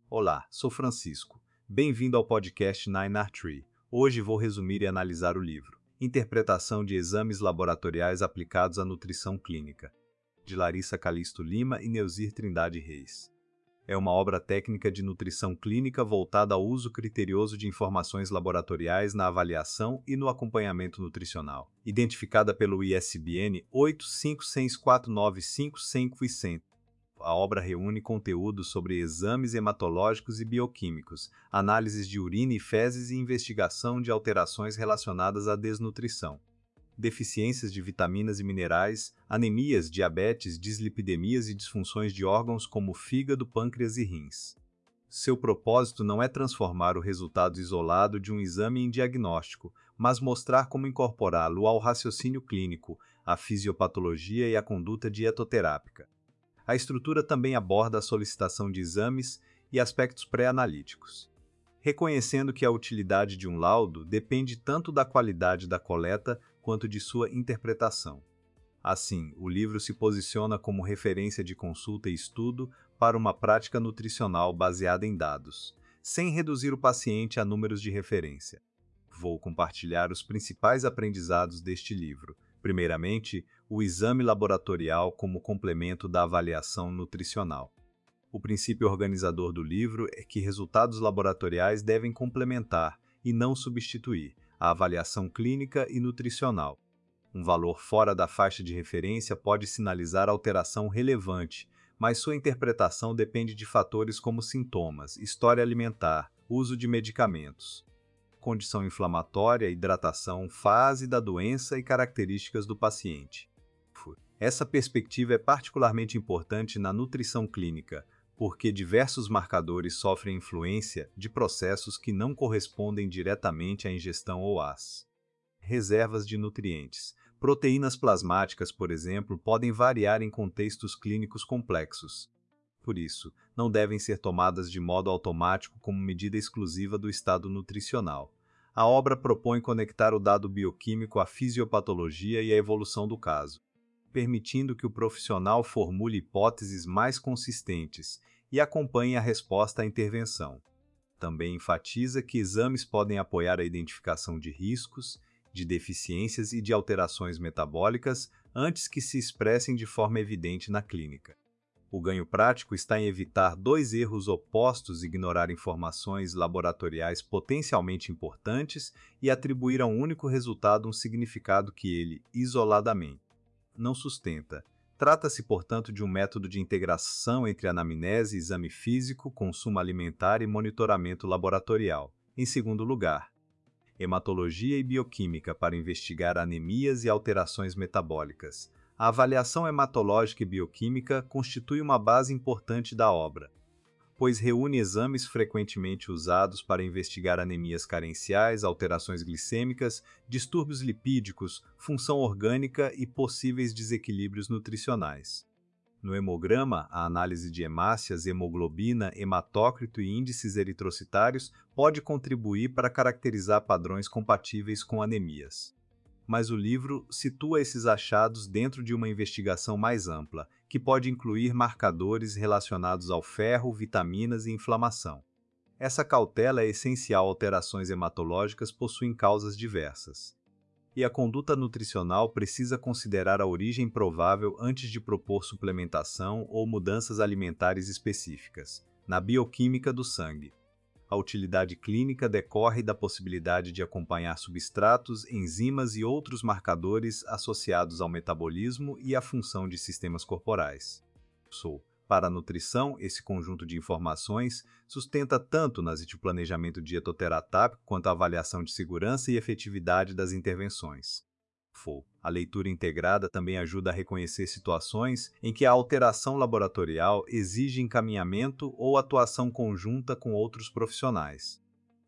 Olá, sou Francisco. Bem-vindo ao podcast Nine Art Tree. Hoje vou resumir e analisar o livro Interpretação de Exames Laboratoriais Aplicados à Nutrição Clínica, de Larissa Calisto Lima e Neuzir Trindade Reis. É uma obra técnica de nutrição clínica voltada ao uso criterioso de informações laboratoriais na avaliação e no acompanhamento nutricional, identificada pelo ISBN 8564955 e 100. A obra reúne conteúdos sobre exames hematológicos e bioquímicos, análises de urina e fezes e investigação de alterações relacionadas à desnutrição, deficiências de vitaminas e minerais, anemias, diabetes, dislipidemias e disfunções de órgãos como fígado, pâncreas e rins. Seu propósito não é transformar o resultado isolado de um exame em diagnóstico, mas mostrar como incorporá-lo ao raciocínio clínico, à fisiopatologia e à conduta dietoterápica. A estrutura também aborda a solicitação de exames e aspectos pré-analíticos, reconhecendo que a utilidade de um laudo depende tanto da qualidade da coleta quanto de sua interpretação. Assim, o livro se posiciona como referência de consulta e estudo para uma prática nutricional baseada em dados, sem reduzir o paciente a números de referência. Vou compartilhar os principais aprendizados deste livro. Primeiramente, o exame laboratorial como complemento da avaliação nutricional. O princípio organizador do livro é que resultados laboratoriais devem complementar, e não substituir, a avaliação clínica e nutricional. Um valor fora da faixa de referência pode sinalizar alteração relevante, mas sua interpretação depende de fatores como sintomas, história alimentar, uso de medicamentos, condição inflamatória, hidratação, fase da doença e características do paciente. Essa perspectiva é particularmente importante na nutrição clínica, porque diversos marcadores sofrem influência de processos que não correspondem diretamente à ingestão ou às reservas de nutrientes. Proteínas plasmáticas, por exemplo, podem variar em contextos clínicos complexos. Por isso, não devem ser tomadas de modo automático como medida exclusiva do estado nutricional. A obra propõe conectar o dado bioquímico à fisiopatologia e à evolução do caso, permitindo que o profissional formule hipóteses mais consistentes e acompanhe a resposta à intervenção. Também enfatiza que exames podem apoiar a identificação de riscos, de deficiências e de alterações metabólicas antes que se expressem de forma evidente na clínica. O ganho prático está em evitar dois erros opostos: ignorar informações laboratoriais potencialmente importantes e atribuir a um único resultado um significado que ele, isoladamente, não sustenta. Trata-se, portanto, de um método de integração entre anamnese, exame físico, consumo alimentar e monitoramento laboratorial. Em segundo lugar, hematologia e bioquímica para investigar anemias e alterações metabólicas. A avaliação hematológica e bioquímica constitui uma base importante da obra, pois reúne exames frequentemente usados para investigar anemias carenciais, alterações glicêmicas, distúrbios lipídicos, função orgânica e possíveis desequilíbrios nutricionais. No hemograma, a análise de hemácias, hemoglobina, hematócrito e índices eritrocitários pode contribuir para caracterizar padrões compatíveis com anemias. Mas o livro situa esses achados dentro de uma investigação mais ampla, que pode incluir marcadores relacionados ao ferro, vitaminas e inflamação. Essa cautela é essencial. Alterações hematológicas possuem causas diversas, e a conduta nutricional precisa considerar a origem provável antes de propor suplementação ou mudanças alimentares específicas. Na bioquímica do sangue, a utilidade clínica decorre da possibilidade de acompanhar substratos, enzimas e outros marcadores associados ao metabolismo e à função de sistemas corporais. Para a nutrição, esse conjunto de informações sustenta tanto o planejamento dietoterápico quanto a avaliação de segurança e efetividade das intervenções. A leitura integrada também ajuda a reconhecer situações em que a alteração laboratorial exige encaminhamento ou atuação conjunta com outros profissionais.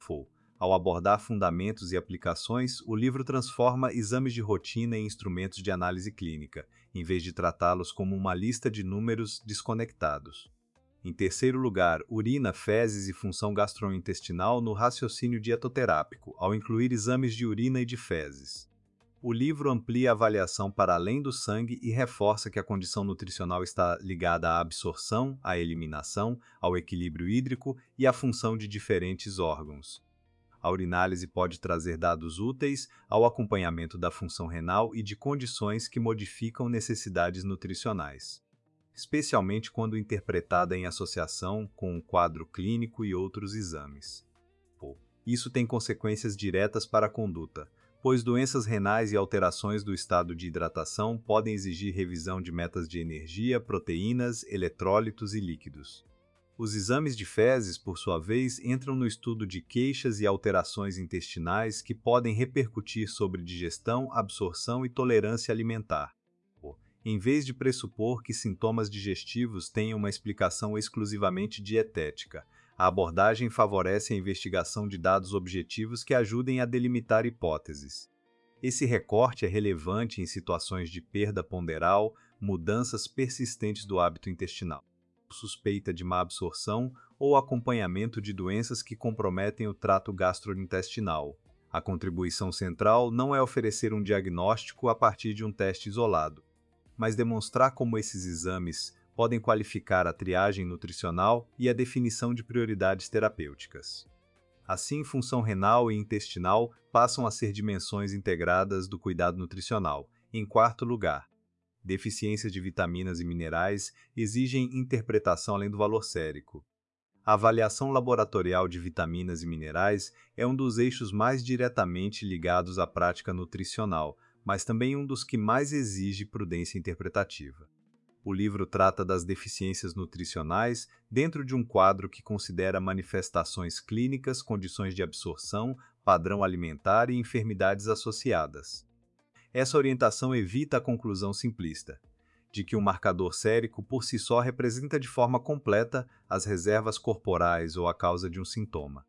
Ao abordar fundamentos e aplicações, o livro transforma exames de rotina em instrumentos de análise clínica, em vez de tratá-los como uma lista de números desconectados. Em terceiro lugar, urina, fezes e função gastrointestinal no raciocínio dietoterápico, ao incluir exames de urina e de fezes. O livro amplia a avaliação para além do sangue e reforça que a condição nutricional está ligada à absorção, à eliminação, ao equilíbrio hídrico e à função de diferentes órgãos. A urinálise pode trazer dados úteis ao acompanhamento da função renal e de condições que modificam necessidades nutricionais, especialmente quando interpretada em associação com um quadro clínico e outros exames. Isso tem consequências diretas para a conduta, pois doenças renais e alterações do estado de hidratação podem exigir revisão de metas de energia, proteínas, eletrólitos e líquidos. Os exames de fezes, por sua vez, entram no estudo de queixas e alterações intestinais que podem repercutir sobre digestão, absorção e tolerância alimentar. Em vez de pressupor que sintomas digestivos tenham uma explicação exclusivamente dietética, a abordagem favorece a investigação de dados objetivos que ajudem a delimitar hipóteses. Esse recorte é relevante em situações de perda ponderal, mudanças persistentes do hábito intestinal, suspeita de má absorção ou acompanhamento de doenças que comprometem o trato gastrointestinal. A contribuição central não é oferecer um diagnóstico a partir de um teste isolado, mas demonstrar como esses exames podem qualificar a triagem nutricional e a definição de prioridades terapêuticas. Assim, função renal e intestinal passam a ser dimensões integradas do cuidado nutricional. Em quarto lugar, deficiências de vitaminas e minerais exigem interpretação além do valor sérico. A avaliação laboratorial de vitaminas e minerais é um dos eixos mais diretamente ligados à prática nutricional, mas também um dos que mais exige prudência interpretativa. O livro trata das deficiências nutricionais dentro de um quadro que considera manifestações clínicas, condições de absorção, padrão alimentar e enfermidades associadas. Essa orientação evita a conclusão simplista, de que um marcador sérico por si só representa de forma completa as reservas corporais ou a causa de um sintoma.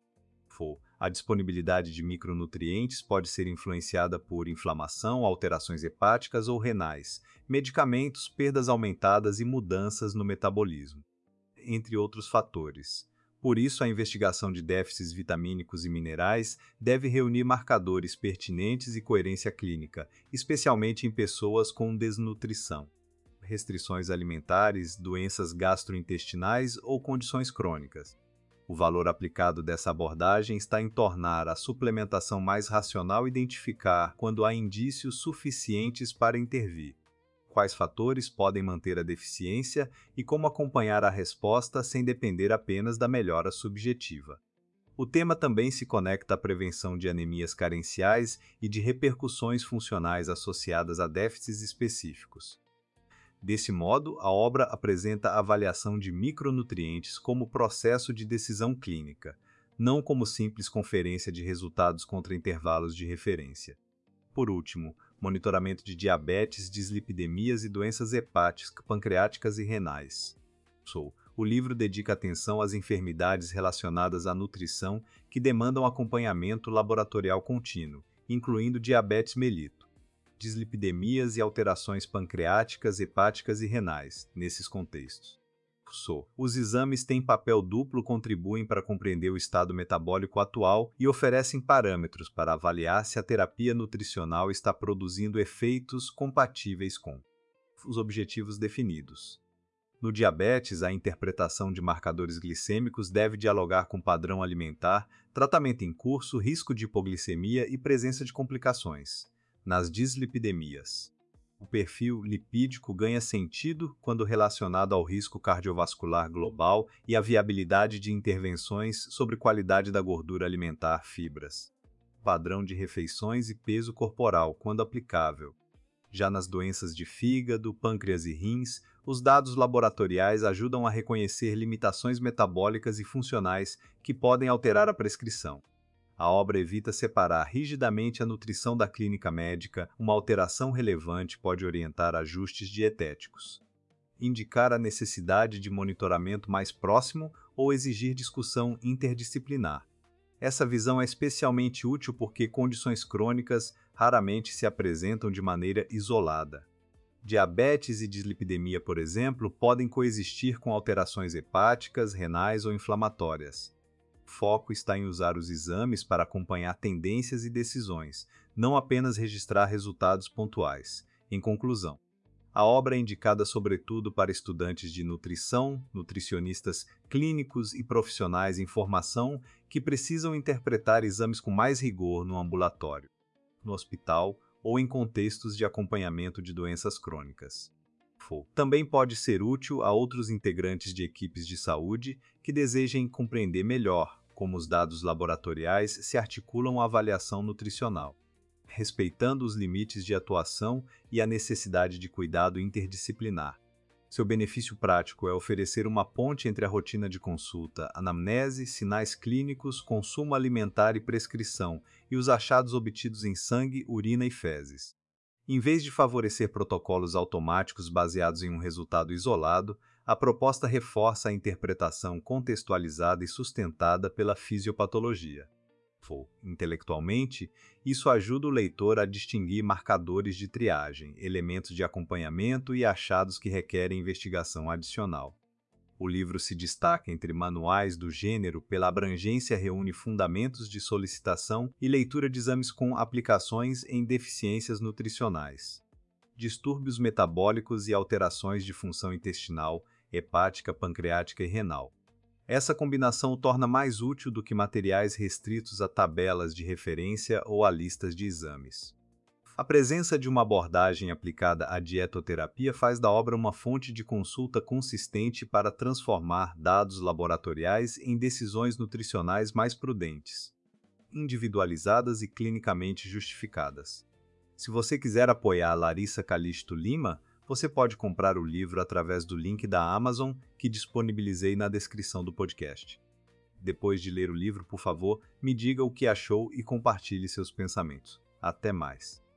A disponibilidade de micronutrientes pode ser influenciada por inflamação, alterações hepáticas ou renais, medicamentos, perdas aumentadas e mudanças no metabolismo, entre outros fatores. Por isso, a investigação de déficits vitamínicos e minerais deve reunir marcadores pertinentes e coerência clínica, especialmente em pessoas com desnutrição, restrições alimentares, doenças gastrointestinais ou condições crônicas. O valor aplicado dessa abordagem está em tornar a suplementação mais racional e identificar quando há indícios suficientes para intervir, quais fatores podem manter a deficiência e como acompanhar a resposta sem depender apenas da melhora subjetiva. O tema também se conecta à prevenção de anemias carenciais e de repercussões funcionais associadas a déficits específicos. Desse modo, a obra apresenta a avaliação de micronutrientes como processo de decisão clínica, não como simples conferência de resultados contra intervalos de referência. Por último, monitoramento de diabetes, dislipidemias e doenças hepáticas, pancreáticas e renais. O livro dedica atenção às enfermidades relacionadas à nutrição que demandam acompanhamento laboratorial contínuo, incluindo diabetes mellitus, dislipidemias e alterações pancreáticas, hepáticas e renais, nesses contextos. Os exames têm papel duplo, contribuem para compreender o estado metabólico atual e oferecem parâmetros para avaliar se a terapia nutricional está produzindo efeitos compatíveis com os objetivos definidos. No diabetes, a interpretação de marcadores glicêmicos deve dialogar com padrão alimentar, tratamento em curso, risco de hipoglicemia e presença de complicações. Nas dislipidemias, o perfil lipídico ganha sentido quando relacionado ao risco cardiovascular global e à viabilidade de intervenções sobre qualidade da gordura alimentar, fibras, padrão de refeições e peso corporal, quando aplicável. Já nas doenças de fígado, pâncreas e rins, os dados laboratoriais ajudam a reconhecer limitações metabólicas e funcionais que podem alterar a prescrição. A obra evita separar rigidamente a nutrição da clínica médica, uma alteração relevante pode orientar ajustes dietéticos, indicar a necessidade de monitoramento mais próximo ou exigir discussão interdisciplinar. Essa visão é especialmente útil porque condições crônicas raramente se apresentam de maneira isolada. Diabetes e dislipidemia, por exemplo, podem coexistir com alterações hepáticas, renais ou inflamatórias. foco está em usar os exames para acompanhar tendências e decisões, não apenas registrar resultados pontuais. Em conclusão, a obra é indicada sobretudo para estudantes de nutrição, nutricionistas clínicos e profissionais em formação que precisam interpretar exames com mais rigor no ambulatório, no hospital ou em contextos de acompanhamento de doenças crônicas. Também pode ser útil a outros integrantes de equipes de saúde que desejem compreender melhor como os dados laboratoriais se articulam à avaliação nutricional, respeitando os limites de atuação e a necessidade de cuidado interdisciplinar. Seu benefício prático é oferecer uma ponte entre a rotina de consulta, anamnese, sinais clínicos, consumo alimentar e prescrição e os achados obtidos em sangue, urina e fezes. Em vez de favorecer protocolos automáticos baseados em um resultado isolado, a proposta reforça a interpretação contextualizada e sustentada pela fisiopatologia. Intelectualmente, isso ajuda o leitor a distinguir marcadores de triagem, elementos de acompanhamento e achados que requerem investigação adicional. O livro se destaca entre manuais do gênero pela abrangência, reúne fundamentos de solicitação e leitura de exames com aplicações em deficiências nutricionais, distúrbios metabólicos e alterações de função intestinal, hepática, pancreática e renal. Essa combinação o torna mais útil do que materiais restritos a tabelas de referência ou a listas de exames. A presença de uma abordagem aplicada à dietoterapia faz da obra uma fonte de consulta consistente para transformar dados laboratoriais em decisões nutricionais mais prudentes, individualizadas e clinicamente justificadas. Se você quiser apoiar Larissa Calixto Lima, você pode comprar o livro através do link da Amazon que disponibilizei na descrição do podcast. Depois de ler o livro, por favor, me diga o que achou e compartilhe seus pensamentos. Até mais!